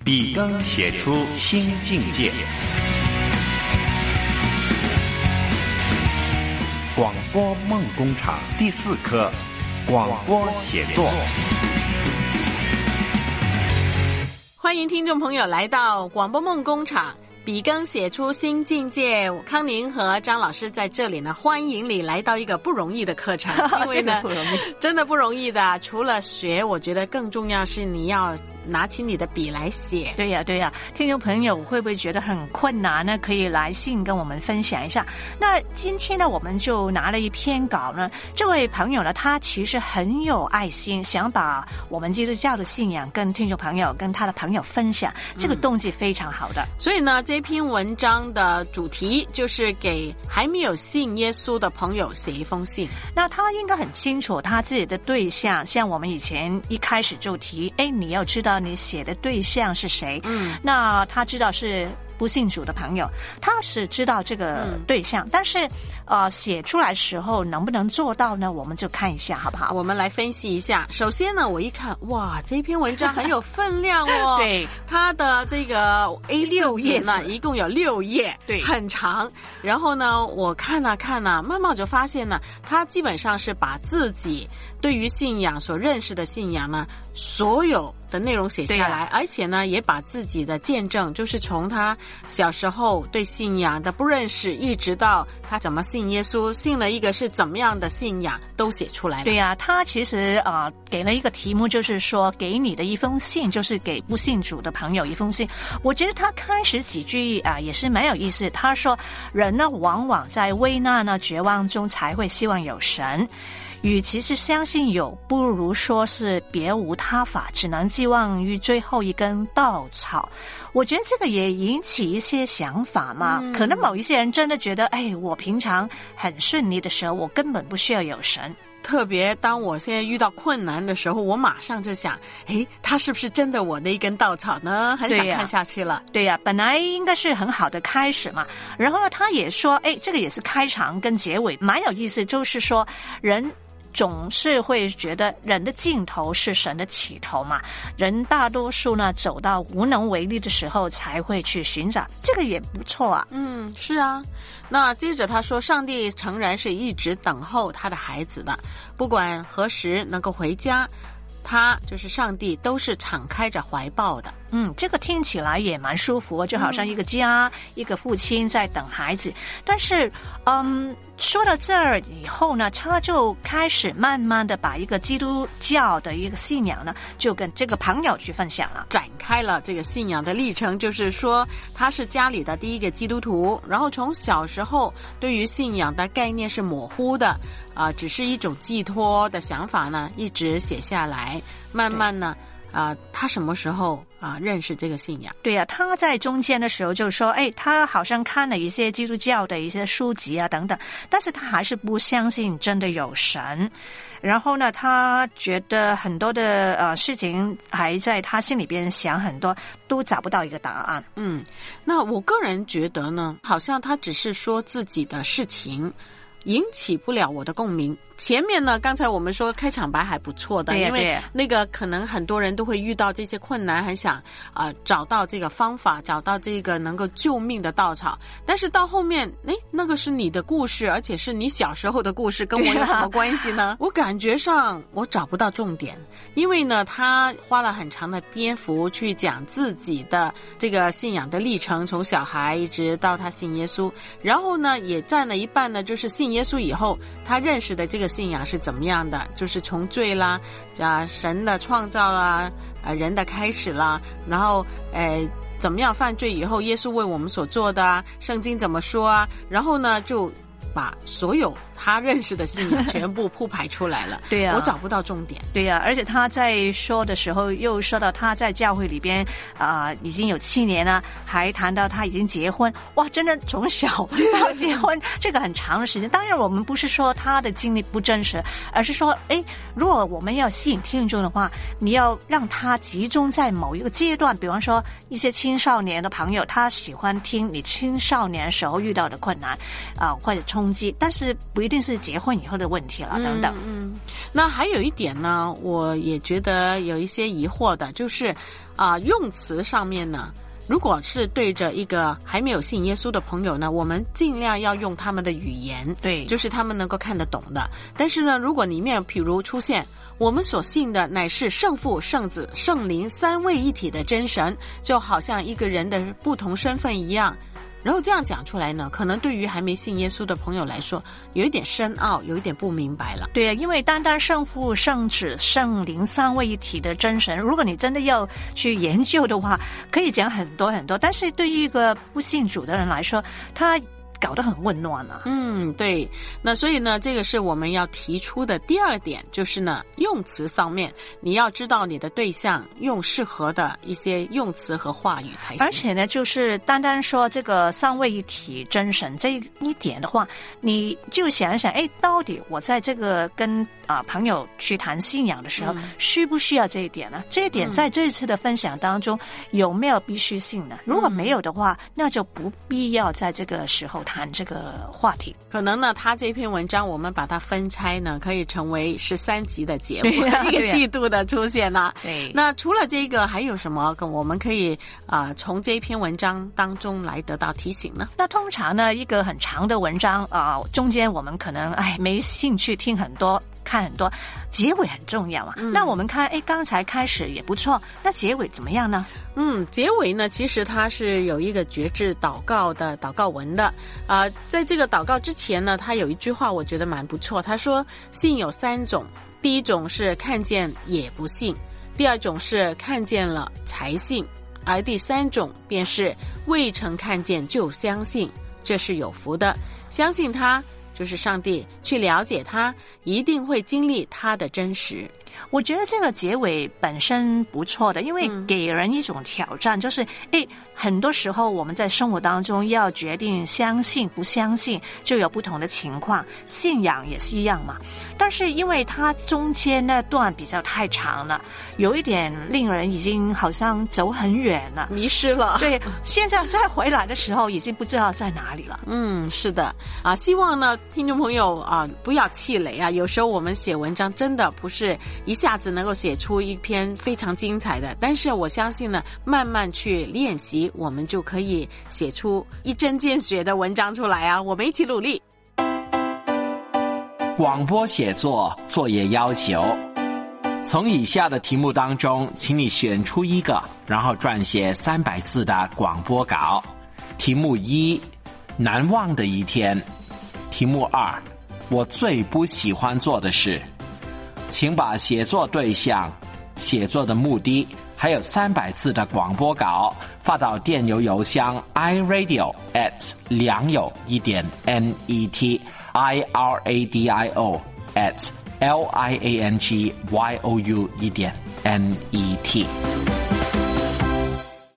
笔耕写出新境界。广播梦工厂第4课，广播写作。 欢迎听众朋友来到广播梦工厂，笔耕写出新境界。康宁和张老师在这里呢，欢迎你来到一个不容易的课程，因为呢，真的不容易的。除了学，我觉得更重要是你要拿起你的笔来写。 对呀，对呀，听众朋友会不会觉得很困难呢？可以来信跟我们分享一下。那今天呢，我们就拿了一篇稿呢。这位朋友呢，他其实很有爱心，想把我们基督教的信仰跟听众朋友、跟他的朋友分享，这个动机非常好的。 所以呢，这篇文章的主题就是给还没有信耶稣的朋友写一封信。 那他应该很清楚他自己的对象，像我们以前一开始就提，你要知道你写的对象是谁。那他知道是不信主的朋友，他是知道这个对象，但是写出来的时候能不能做到呢？我们就看一下好不好？ 我们来分析一下。首先呢，我一看，哇，这篇文章很有分量哦。 对， 它的这个 A6 页呢，一共有6页，对，很长。然后呢，我看了，慢慢我就发现呢，他基本上是把自己对于信仰所认识的信仰呢，所有的内容写下来，而且呢，也把自己的见证，就是从他小时候对信仰的不认识，一直到他怎么信耶稣，信了一个是怎么样的信仰，都写出来了。 对呀，他其实给了一个题目，就是说给你的一封信，就是给不信主的朋友一封信。我觉得他开始几句也是蛮有意思。他说，人呢往往在危难呢绝望中才会希望有神。与其是相信有，不如说是别无他法，只能寄望于最后一根稻草。我觉得这个也引起一些想法嘛。可能某一些人真的觉得，我平常很顺利的时候，我根本不需要有神。 特别当我现在遇到困难的时候，我马上就想，他是不是真的我的一根稻草呢？很想看下去了。 对呀，本来应该是很好的开始嘛。然后呢，他也说，这个也是开场跟结尾，蛮有意思，就是说人总是会觉得人的尽头是神的起头嘛，人大多数呢走到无能为力的时候才会去寻找，这个也不错啊。 是啊。那接着他说，上帝诚然是一直等候他的孩子的，不管何时能够回家，他就是上帝都是敞开着怀抱的。 这个听起来也蛮舒服，就好像一个家，一个父亲在等孩子。但是说到这儿以后呢，他就开始慢慢的把一个基督教的一个信仰呢，就跟这个朋友去分享了， 展开了这个信仰的历程。就是说他是家里的第一个基督徒，然后从小时候对于信仰的概念是模糊的，只是一种寄托的想法呢，一直写下来，慢慢呢他什么时候认识这个信仰？ 对呀，他在中间的时候就说，他好像看了一些基督教的一些书籍等等，但是他还是不相信真的有神。然后呢，他觉得很多的事情还在他心里边想很多，都找不到一个答案。 那我个人觉得呢，好像他只是说自己的事情，引起不了我的共鸣。前面呢，刚才我们说开场白还不错的，因为那个可能很多人都会遇到这些困难，很想找到这个方法，找到这个能够救命的稻草。但是到后面，那个是你的故事，而且是你小时候的故事，跟我有什么关系呢？我感觉上我找不到重点，因为呢，他花了很长的篇幅去讲自己的这个信仰的历程，从小孩一直到他信耶稣，然后呢，也占了一半呢，就是信耶稣以后他认识的这个信仰是怎么样的，就是从罪啦，神的创造啦，人的开始啦，然后怎么样犯罪以后耶稣为我们所做的圣经怎么说然后呢就把所有他认识的信仰全部铺排出来了。 对呀， 我找不到重点。 对呀，而且他在说的时候又说到他在教会里边已经有7年了，还谈到他已经结婚。哇，真的从小到结婚这个很长的时间。当然我们不是说他的经历不真实，而是说如果我们要吸引听众的话，你要让他集中在某一个阶段，比方说一些青少年的朋友，他喜欢听你青少年时候遇到的困难或者从动机，但是不一定是结婚以后的问题了，等等。 那还有一点呢，我也觉得有一些疑惑的，就是用词上面呢，如果是对着一个还没有信耶稣的朋友呢，我们尽量要用他们的语言， 对， 就是他们能够看得懂的。但是呢，如果里面譬如出现我们所信的乃是圣父、圣子、圣灵三位一体的真神，就好像一个人的不同身份一样，然后这样讲出来呢，可能对于还没信耶稣的朋友来说，有一点深奥，有一点不明白了。 对，因为单单圣父、圣子、圣灵三位一体的真神，如果你真的要去研究的话，可以讲很多很多，但是对于一个不信主的人来说，他搞得很混乱啊。 对。那所以呢，这个是我们要提出的第二点，就是呢，用词上面你要知道你的对象用适合的一些用词和话语才行。 而且呢，就是单单说这个三位一体真神这一点的话，你就想一想，到底我在这个跟朋友去谈信仰的时候，需不需要这一点呢？这一点在这一次的分享当中有没有必须性呢？如果没有的话，那就不必要在这个时候谈这个话题。 可能呢，他这篇文章我们把它分拆呢，可以成为13集的节目，一个季度的出现呢。 对。 那除了这个，还有什么我们可以从这篇文章当中来得到提醒呢？ 那通常呢，一个很长的文章中间我们可能没兴趣听很多。看很多，结尾很重要啊。那我们看，刚才开始也不错，那结尾怎么样呢？ 结尾呢，其实它是有一个决志祷告的祷告文的。在这个祷告之前呢，他有一句话我觉得蛮不错，他说信有3种，第一种是看见也不信，第二种是看见了才信，而第3种便是未曾看见就相信，这是有福的。相信他就是上帝，去了解他，一定会经历他的真实。 我觉得这个结尾本身不错的，因为给人一种挑战，就是很多时候我们在生活当中要决定相信不相信，就有不同的情况，信仰也是一样嘛。但是因为它中间那段比较太长了，有一点令人已经好像走很远了， 迷失了。 对，现在再回来的时候已经不知道在哪里了。 是的希望呢听众朋友不要气馁啊。有时候我们写文章真的不是一下子能够写出一篇非常精彩的，但是我相信呢，慢慢去练习，我们就可以写出一针见血的文章出来啊！我们一起努力。 广播写作作业要求：从以下的题目当中，请你选出一个，然后撰写300字的广播稿。题目1：难忘的一天。题目2：我最不喜欢做的事。请把写作对象、写作的目的还有300字的广播稿发到电邮邮箱 iradio@liangyo1.net iradio@liangyo1.net